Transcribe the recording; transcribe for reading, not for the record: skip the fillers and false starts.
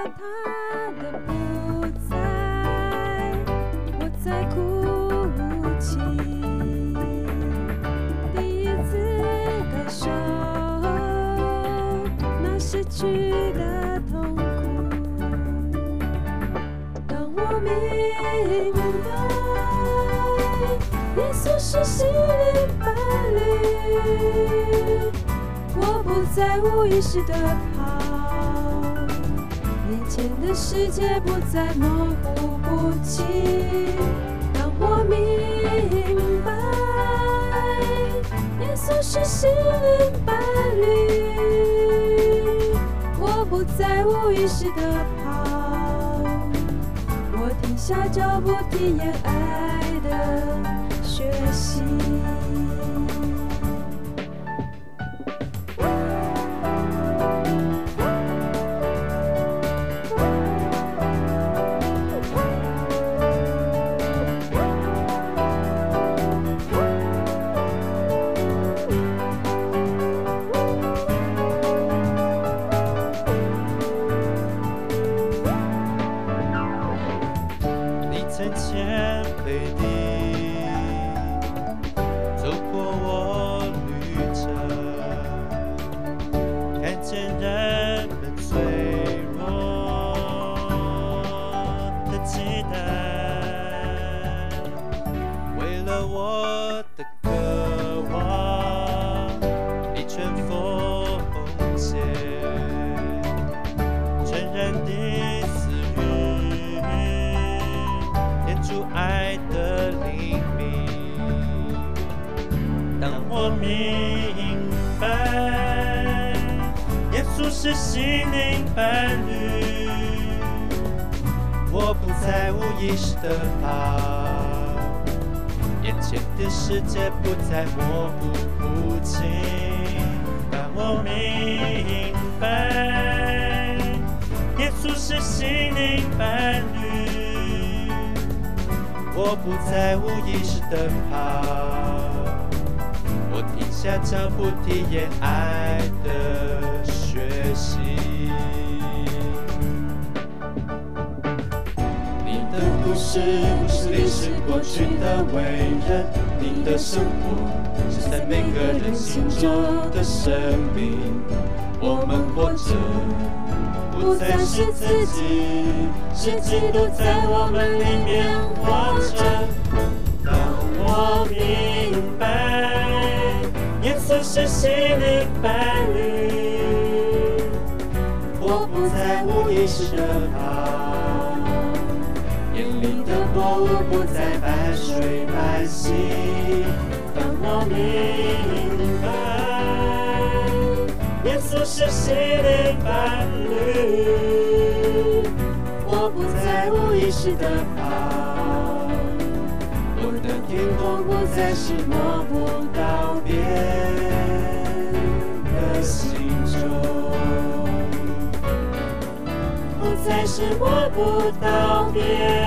他的不在，我在哭泣。第一次感受那失去的痛苦。当我明白耶稣是心灵伴侣，我不再无意识地跑，眼前的世界不再模糊不清。当我明白耶稣是心灵伴侣，我不再无意识地跑，我停下脚步，体验爱的学习。 曾谦卑地走过我旅程，看见人们脆弱的期待，为了我的渴望，你全奉献，全然地主爱的灵命。当我明白耶稣是心灵伴侣，我不再无意识地跑，眼前的世界不再模糊不清。当我明白耶稣是心灵伴侣，我不再无意识地跑，我停下脚步，体验爱的学习。你的故事不是历史过去的伟人，你的生活是在每个人心中的生命。我们活着不再是自己，是基督在我们里面活着。当我明白耶稣是心灵伴侣，我不再无意识地跑，眼里的薄雾不再白水白皙。当我明白耶稣是心灵伴侣，我不再无意识地跑，我的天空不再是摸不到边的心中，不再是摸不到边